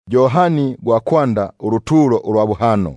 Yohani gwa kwanda uruturo urwa buhano.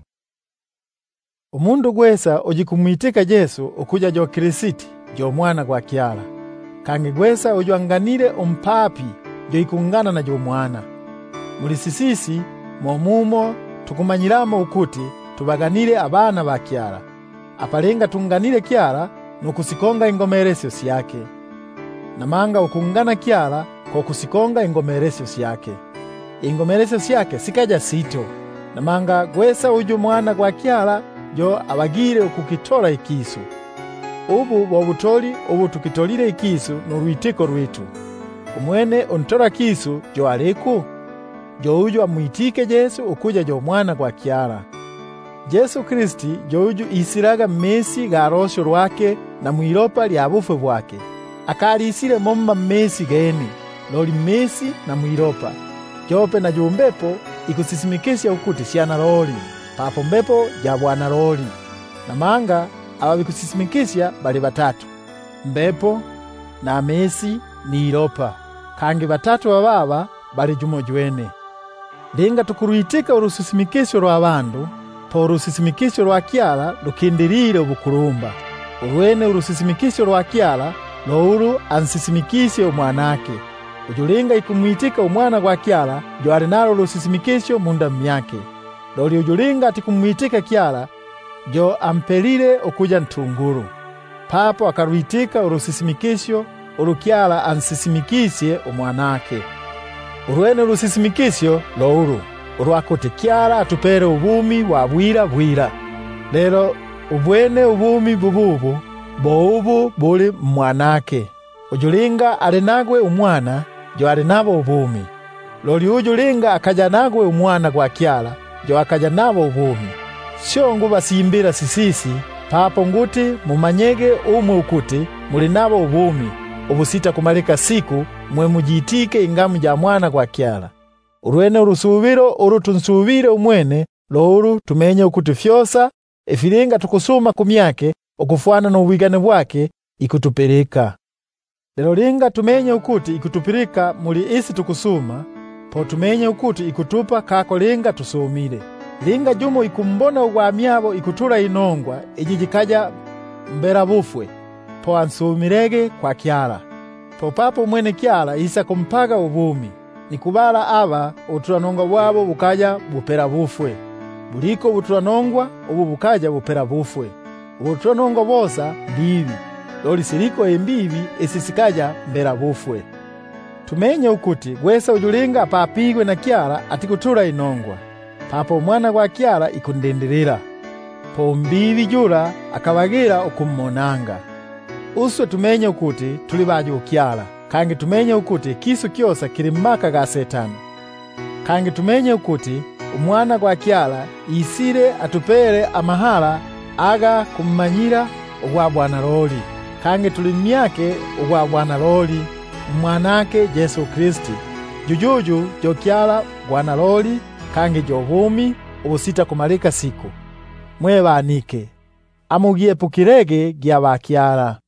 Umundu gwesa ojikumwitika Yesu okuja jo Kristo jo mwana gwa kyala. Kange gwesa ojuanganire ompapi jo ikungana na jo mwana. Muri sisisi momumo tukumanyiramo ukuti tubaganire abana ba kyala. Apalenga tunganire kyala nukusikonga ingomeresyo syake. Namanga ukungana kyala kwa kusikonga ingomeresyo syake. Ingomeresyo syake sikaja sito. Namanga gwesa uju mwana gwa kyala jo abagire okukitora ikisu. Ubu bobutoli ubu tukitolire ikisu n'urwitiko rwitu. Umwene ontora kisu jo aleku jo uju amwitike Yesu ukuja jo mwana gwa kyala. Yesu Kristi jo uju isiraga mesi ga rosho rwake na mwiropa lya bufe bwake. Akalisire momma mesi geni loli mesi na mwiropa. Jope na jumbepo ikusisimikisha ukuti siana loli. Papo mbepo ja bwana loli. Namanga ababikusisimikisha bali batatu. Mbepo na mesi ni iropa. Kange batatu bababa bali jumojwene. Linga tukuruitika urusisimikisho rwa bandu, po urusisimikisho rwa kyala lukindirire obukulumba. Urwene urusisimikisho rwa kyala nouru ansisimikishe omwanake. Ujulinga ikumwitika umwana gwa kyala jo alinalo urusisimikisho munda myake. Loli ujulinga atikumwitika kyala jo ampelire okuja ntunguru. Papo akaruitika urusisimikisho urukyala ansisimikishe omwanake. Urwene urusisimikisho louru urwakote kyala atupere ubumi wa bwira. Lero ubwene ubumi bububu boubu buli mwanake. Ujulinga alinagwe umwana jo alinabo ubumi. Loli ujulinga akajanagwe umwana gwa kyala jo akajanabo ubumi. Sio nguba simbira sisisi papo nguti mumanyege umwe ukuti mulinabo ubumi obusita kumalika siku mwe mujitike ingamu ja mwana gwa kyala. Urwene urusubiro urutunsubire umwene louru tumenye ukuti fyosa efilinga tukusuma kumyake okufuana no ubwigane bwake ikutupeleka. Lero linga tumenye ukuti ikutupeleka muli isi tukusuma po tumenye ukuti ikutupa kako linga tusumire. Linga jumo ikumbona ugwamyabo ikutula inongwa ijijikaja mbera bufwe po ansumirege kwa kyala. Po papo mwene kyala isa kumpaga ubumi. Nikubala aba utulanongwa bwabo bukaja bupera bufwe. Buliko utulanongwa ubu bukaja bupera bufwe. Utulanongwa bosa mbibi. Loli siliko embibi esisikaja mbera bufwe. Tumenye ukuti gwesa ujulinga papigwe na kyala atikutula inongwa. Papo mwana gwa kyala ikundenderera. Po mbibi jura akabagira okumonanga. Uswe tumenye ukuti tuli baje ukyala. Kange tumenye ukuti kisu kyosa kiri mmaka ga Setani. Kange tumenye ukuti umwana gwa kyala isire atupere amahala aga kummanyira ogwa bwana loli. Kange tuli myake ogwa bwana loli mwanake Yesu Kristi. Jujuju jo kyala bwana loli kange jo bumi obusita kumalika siku. Mwe banike amugie pukirege gya bakyala.